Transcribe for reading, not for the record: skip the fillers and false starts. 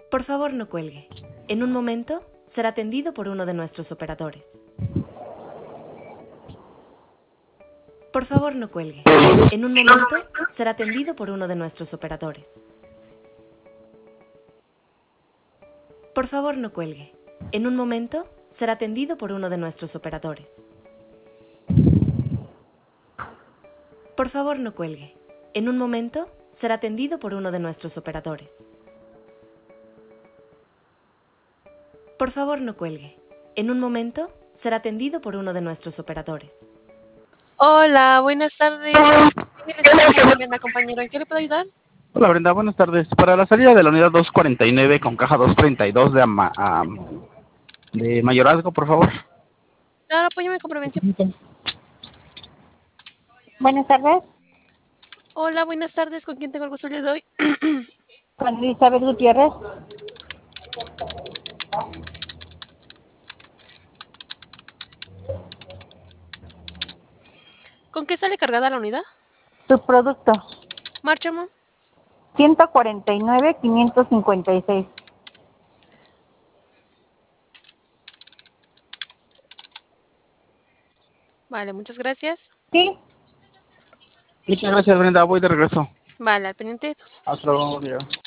Por favor, no cuelgue. En un momento, será atendido por uno de nuestros operadores. Por favor, no cuelgue. En un momento, será atendido por uno de nuestros operadores. Por favor, no cuelgue. En un momento, será atendido por uno de nuestros operadores. Por favor, no cuelgue. En un momento, será atendido por uno de nuestros operadores. Por favor, no cuelgue. En un momento, será atendido por uno de nuestros operadores. Hola, buenas tardes. Brenda, compañero, ¿en qué le puedo ayudar? Hola Brenda, buenas tardes. Para la salida de la unidad 249 con caja 232 de mayorazgo, por favor. Claro, apóyame con prevención. Buenas tardes, Hola, buenas tardes. ¿Con quién tengo el gusto el día de hoy? con Elizabeth Gutiérrez. ¿Con qué sale cargada la unidad? Subproducto Marcha, mamá. 149,556. Vale, muchas gracias. Sí, Muchas gracias Brenda, voy de regreso. Vale, al pendiente. Hasta luego. Adiós.